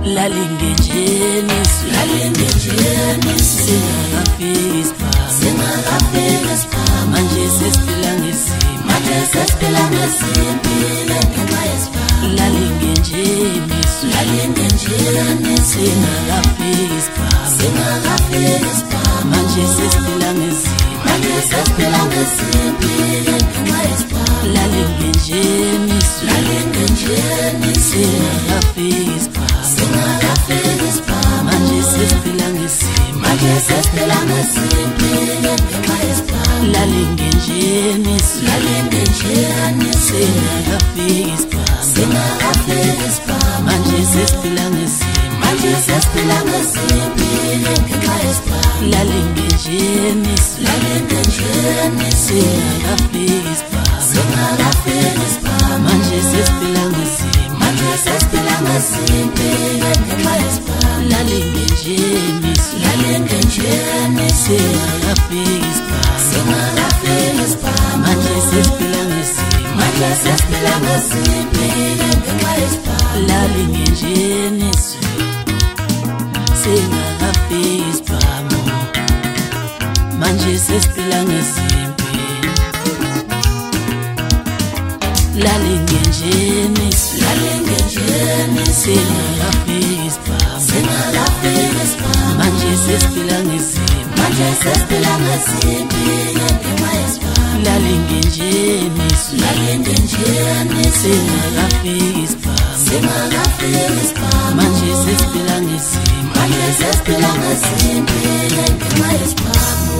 Lalingejeni singakafika isiphamu manje sesiphila ngesimpi ngenxa yesiphamu Lalingejeni singakafika isiphamu manje sesiphila ngesimpi ngenxa yesiphamu Lalingejeni singakafika isiphamu manje sesiphila ngesimpi ngenxa yesiphamu Lalingejeni singakafika isiphamu manje sesiphila ngesimpi ngenxa yesiphamu Lalingejeni singakafika isiphamu manje sesiphila ngesimpi ngenxa yesiphamu Lalingejeni singakafika isiphamu manje sesiphila ngesimpi ngenxa yesiphamu Lalingejeni singakafika isiphamu manje sesiphila ngesimpi Lalingejeni singakafika isiphamu manje sesiphila ngesimpi ngenxa yesiphamu Lalingejeni singakafika isiphamu manje sesiphila ngesimpi ngenxa yesiphamu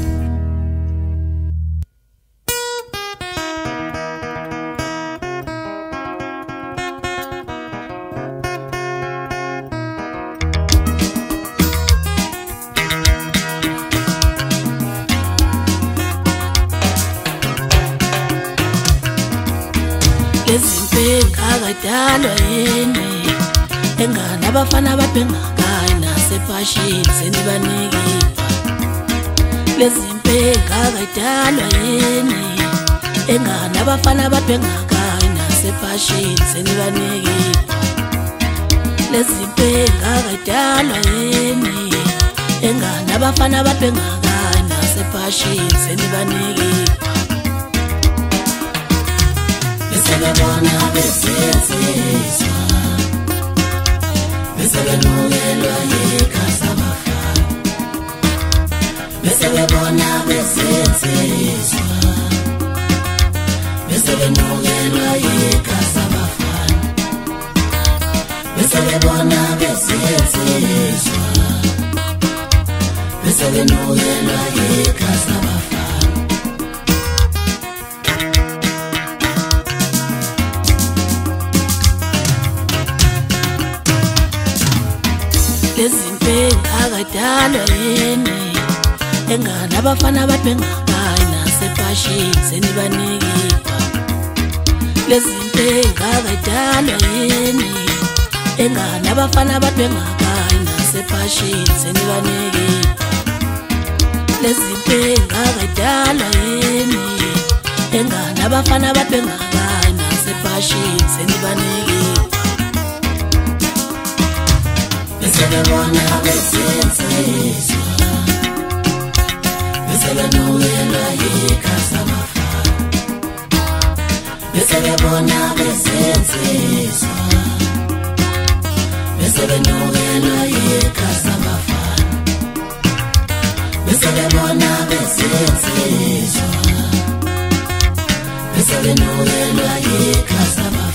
Lezimpela akadalwa yini engane abafana babhengakayi nasephashini senibanikipha Lezimpela akadalwa yini engane abafana babhengakayi nasephashini senibanikipha Lezimpela akadalwa yini engane abafana babhengakayi nasephashini senibanikipha Besebona besinsizwa Besebenukelwa yikhasa bafana Besebona besinsizwa Besebenukelwa yikhasa bafana Besebona besinsizwa Besebenukelwa yikhasa bafana Lezimpela akadalwa yini engane abafana babhengakayi nasephashini senibanikipha Lezimpela akadalwa yini engane abafana babhengakayi nasephashini senibanikipha Lezimpela akadalwa yini engane abafana babhengakayi nasephashini senibanikipha Besebona besinsizwa Besebenukelwa yikhasa bafana Besebona besinsizwa Besebenukelwa yikhasa bafana Besebona besinsizwa Besebenukelwa yikhasa bafana